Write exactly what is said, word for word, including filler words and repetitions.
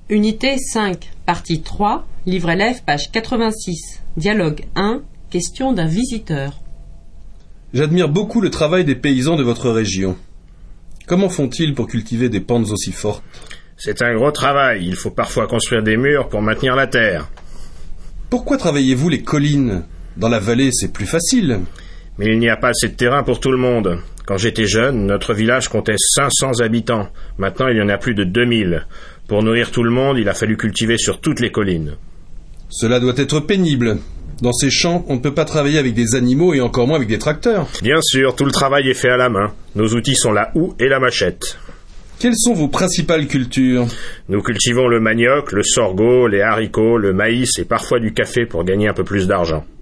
Unité cinq, partie trois, livre élève, page quatre-vingt-six. Dialogue un, question d'un visiteur. J'admire beaucoup le travail des paysans de votre région. Comment font-ils pour cultiver des pentes aussi fortes? C'est un gros travail. Il faut parfois construire des murs pour maintenir la terre. Pourquoi travaillez-vous les collines? Dans la vallée, c'est plus facile. Mais il n'y a pas assez de terrain pour tout le monde. Quand j'étais jeune, notre village comptait cinq cents habitants. Maintenant, il y en a plus de deux mille. Pour nourrir tout le monde, il a fallu cultiver sur toutes les collines. Cela doit être pénible. Dans ces champs, on ne peut pas travailler avec des animaux et encore moins avec des tracteurs. Bien sûr, tout le travail est fait à la main. Nos outils sont la houe et la machette. Quelles sont vos principales cultures? Nous cultivons le manioc, le sorgho, les haricots, le maïs et parfois du café pour gagner un peu plus d'argent.